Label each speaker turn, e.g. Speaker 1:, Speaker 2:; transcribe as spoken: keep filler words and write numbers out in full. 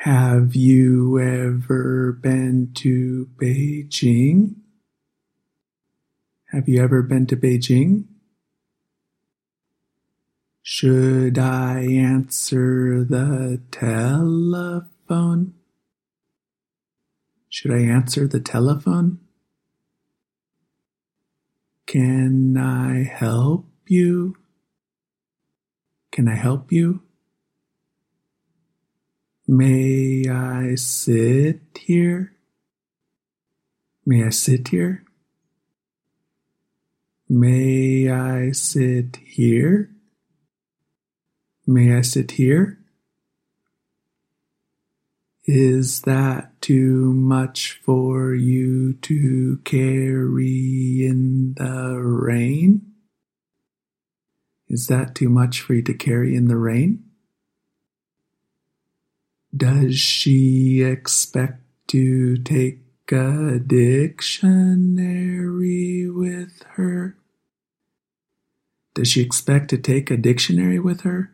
Speaker 1: Have you ever been to Beijing? Have you ever been to Beijing? Should I answer the telephone? Should I answer the telephone? Can I help you? Can I help you? May I sit here? May I sit here? May I sit here? May I sit here? Is that too much for you to carry in the rain? Is that too much for you to carry in the rain? Does she expect to take a dictionary with her? Does she expect to take a dictionary with her?